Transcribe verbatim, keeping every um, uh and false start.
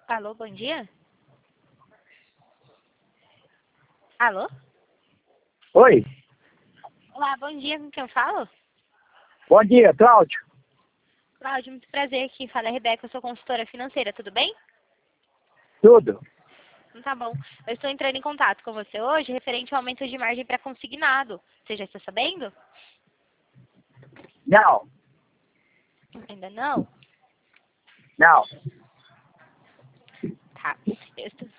Alô, bom dia? Alô? Oi, Olá, bom dia, com quem eu falo? bom dia, Cláudio. Cláudio, muito prazer aqui. Fala, é Rebeca, eu sou consultora financeira, tudo bem? Tudo? Então tá bom. Eu estou entrando em contato com você hoje referente ao aumento de margem para consignado. Você já está sabendo? Não, Ainda não? não. Tá. Eu estou...